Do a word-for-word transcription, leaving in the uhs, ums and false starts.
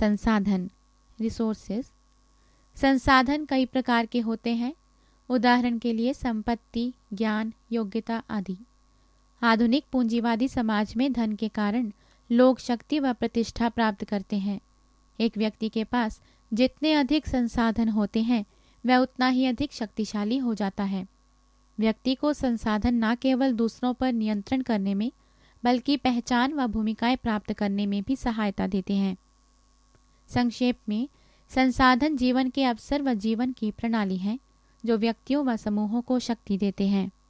संसाधन, रिसोर्सेस। संसाधन कई प्रकार के होते हैं, उदाहरण के लिए संपत्ति, ज्ञान, योग्यता आदि। आधुनिक पूंजीवादी समाज में धन के कारण लोग शक्ति व प्रतिष्ठा प्राप्त करते हैं। एक व्यक्ति के पास जितने अधिक संसाधन होते हैं वह उतना ही अधिक शक्तिशाली हो जाता है। व्यक्ति को संसाधन न केवल दूसरों पर नियंत्रण करने में बल्कि पहचान व भूमिकाएं प्राप्त करने में भी सहायता देते हैं। संक्षेप में, संसाधन जीवन के अवसर व जीवन की प्रणाली हैं जो व्यक्तियों व समूहों को शक्ति देते हैं।